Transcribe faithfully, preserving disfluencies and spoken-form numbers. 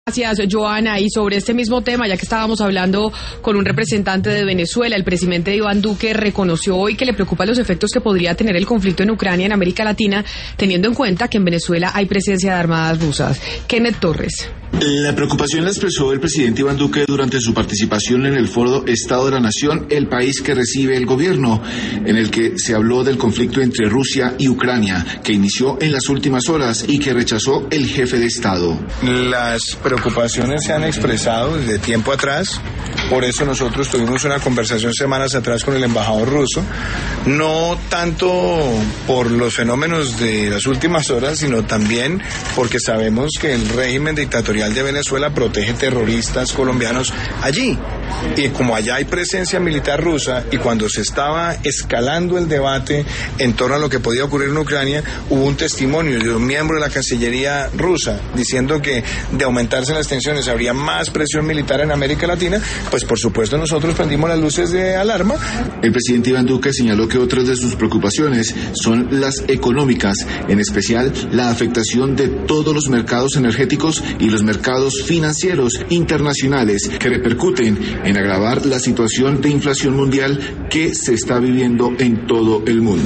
Gracias, Joana. Y sobre este mismo tema, ya que estábamos hablando con un representante de Venezuela, el presidente Iván Duque reconoció hoy que le preocupan los efectos que podría tener el conflicto en Ucrania en América Latina, teniendo en cuenta que en Venezuela hay presencia de armadas rusas. Kenneth Torres. La preocupación la expresó el presidente Iván Duque durante su participación en el foro Estado de la Nación, el país que recibe el gobierno, en el que se habló del conflicto entre Rusia y Ucrania, que inició en las últimas horas y que rechazó el jefe de Estado. Las preocupaciones se han expresado desde tiempo atrás, por eso nosotros tuvimos una conversación semanas atrás con el embajador ruso, no tanto por los fenómenos de las últimas horas, sino también porque sabemos que el régimen dictatorial de Venezuela protege terroristas colombianos allí. Y como allá hay presencia militar rusa, y cuando se estaba escalando el debate en torno a lo que podía ocurrir en Ucrania, hubo un testimonio de un miembro de la Cancillería rusa diciendo que de aumentarse las tensiones habría más presión militar en América Latina. Pues por supuesto nosotros prendimos las luces de alarma. El presidente Iván Duque señaló que otras de sus preocupaciones son las económicas, en especial la afectación de todos los mercados energéticos y los mercados financieros internacionales, que repercuten en agravar la situación de inflación mundial que se está viviendo en todo el mundo.